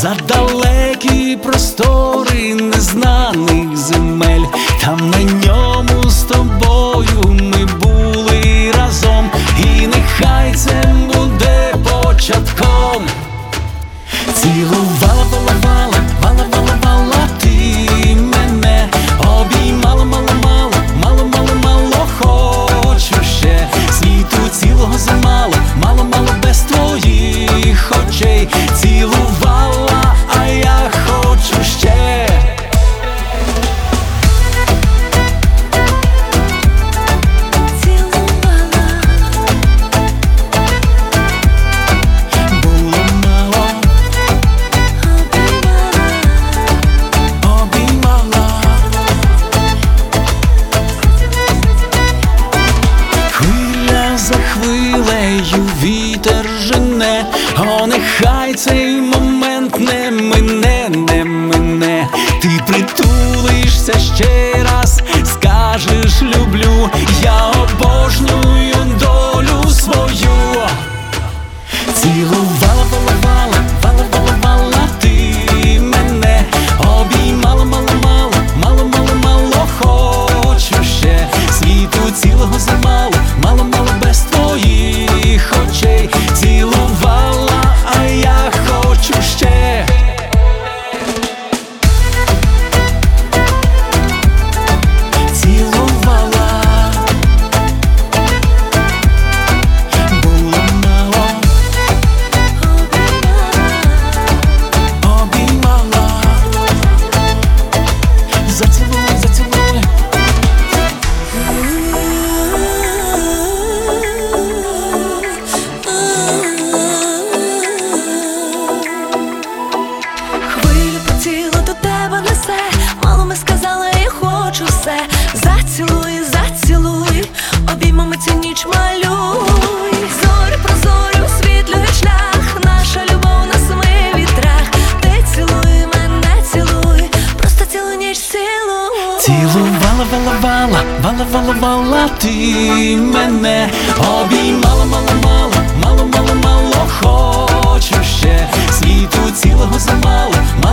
за далекі простори незнаних земель. Там на ньому з тобою ми були разом, і нехай це буде початком. Цілувала, вала, вала, вала, вала ти мене, обіймала, мало, мало, мало, мало, мало, хочу ще. Світу цілого замало, мало, мало без твоїх очей. Цілувала, а я хочу ще. За хвилею вітер жене, о, нехай цей момент не мине, не мине. Ти притулишся ще раз, скажеш люблю, я обожнюю долю свою. Цілувала, вала, вала, вала, вала ти мене, обіймала, мало, мало, мало, мало, мало, хочу ще. Світу цілого замало, мало, мало без твоїх очей. Цілувала, а я хочу ще. Цілувала, було мало, обіймала, зацілуй, зацілуй. Зацілуй, зацілуй, обіймами цю ніч малюй. Зорі прозорі освітлюють шлях, наша любов на семи вітрах. Ти цілуй, мене цілуй, просто цілу ніч цілуй. Цілувала, вала, вала, вала, вала, вала ти мене, обіймала, мало, мало, мало, мало, мало, хочу ще. Світу цілого замало,